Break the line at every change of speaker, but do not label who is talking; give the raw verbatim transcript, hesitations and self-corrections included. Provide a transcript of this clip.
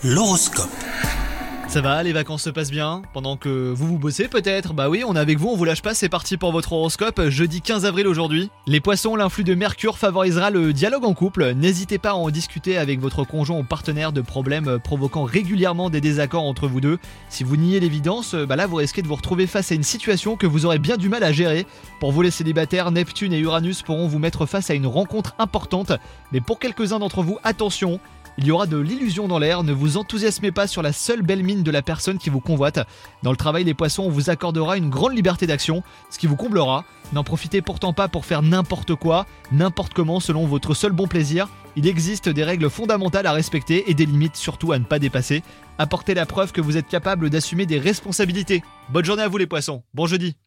L'horoscope.
Ça va, les vacances se passent bien? Pendant que vous vous bossez peut-être? Bah oui, on est avec vous, on vous lâche pas, c'est parti pour votre horoscope, jeudi quinze avril aujourd'hui. Les poissons, l'influx de Mercure favorisera le dialogue en couple. N'hésitez pas à en discuter avec votre conjoint ou partenaire de problèmes provoquant régulièrement des désaccords entre vous deux. Si vous niez l'évidence, bah là vous risquez de vous retrouver face à une situation que vous aurez bien du mal à gérer. Pour vous les célibataires, Neptune et Uranus pourront vous mettre face à une rencontre importante. Mais pour quelques-uns d'entre vous, attention, il y aura de l'illusion dans l'air, ne vous enthousiasmez pas sur la seule belle mine de la personne qui vous convoite. Dans le travail, les poissons, on vous accordera une grande liberté d'action, ce qui vous comblera. N'en profitez pourtant pas pour faire n'importe quoi, n'importe comment selon votre seul bon plaisir. Il existe des règles fondamentales à respecter et des limites surtout à ne pas dépasser. Apportez la preuve que vous êtes capable d'assumer des responsabilités. Bonne journée à vous les poissons, bon jeudi.